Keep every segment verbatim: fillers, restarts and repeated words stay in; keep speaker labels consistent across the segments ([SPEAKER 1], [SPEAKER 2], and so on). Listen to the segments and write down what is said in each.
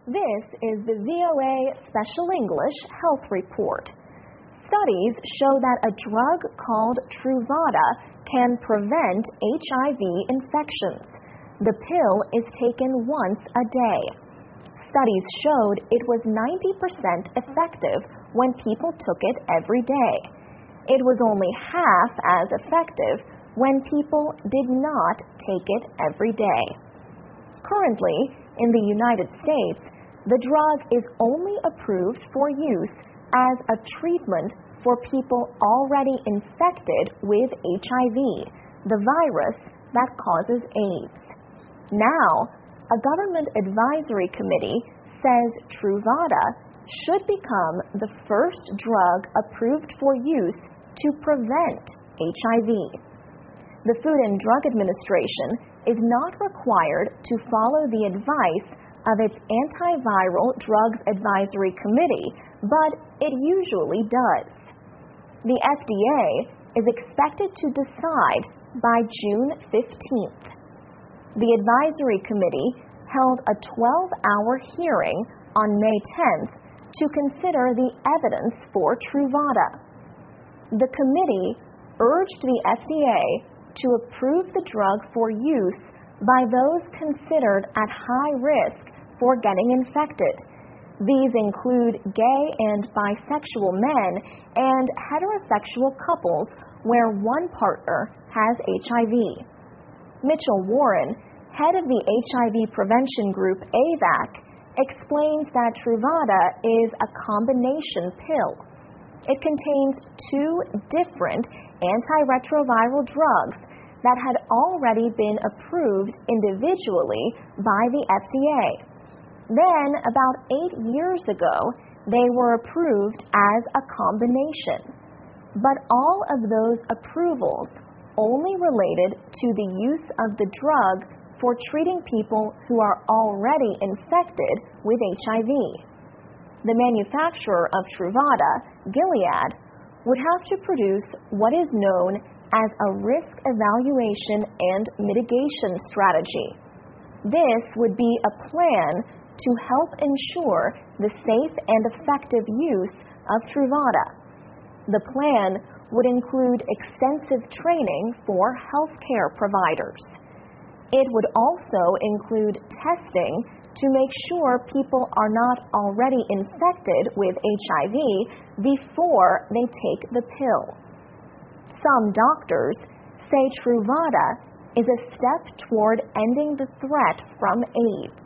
[SPEAKER 1] This is the V O A Special English Health Report. Studies show that a drug called Truvada can prevent H I V infections. The pill is taken once a day. Studies showed it was ninety percent effective when people took it every day. It was only half as effective when people did not take it every day. Currently, in the United States, the drug is only approved for use as a treatment for people already infected with H I V, the virus that causes AIDS. Now, a government advisory committee says Truvada should become the first drug approved for use to prevent H I V. The Food and Drug Administration is not required to follow the advice of its Antiviral Drugs Advisory Committee, but it usually does. The F D A is expected to decide by June fifteenth. The Advisory Committee held a twelve-hour hearing on May tenth to consider the evidence for Truvada. The committee urged the F D A to approve the drug for use by those considered at high risk for getting infected. These include gay and bisexual men and heterosexual couples where one partner has H I V. Mitchell Warren, head of the H I V prevention group A V A C, explains that Truvada is a combination pill. It contains two different antiretroviral drugs that had already been approved individually by the F D A. Then, about eight years ago, they were approved as a combination. But all of those approvals only related to the use of the drug for treating people who are already infected with H I V. The manufacturer of Truvada, Gilead, would have to produce what is known as a risk evaluation and mitigation strategy. This would be a plan to help ensure the safe and effective use of Truvada. The plan would include extensive training for healthcare providers. It would also include testing to make sure people are not already infected with H I V before they take the pill. Some doctors say Truvada is a step toward ending the threat from AIDS.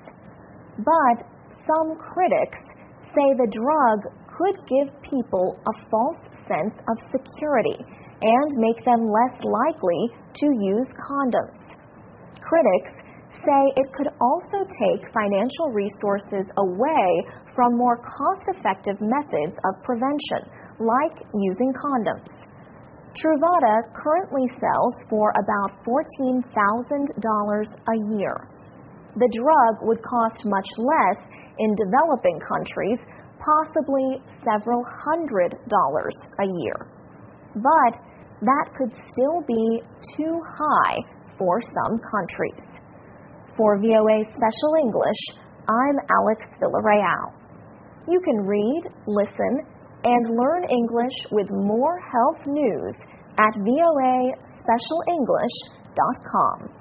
[SPEAKER 1] But some critics say the drug could give people a false sense of security and make them less likely to use condoms. Critics say it could also take financial resources away from more cost-effective methods of prevention, like using condoms. Truvada currently sells for about fourteen thousand dollars a year. The drug would cost much less in developing countries, possibly several hundred dollars a year. But that could still be too high for some countries. For V O A Special English, I'm Alex Villarreal. You can read, listen, and learn English with more health news at V O A special english dot com.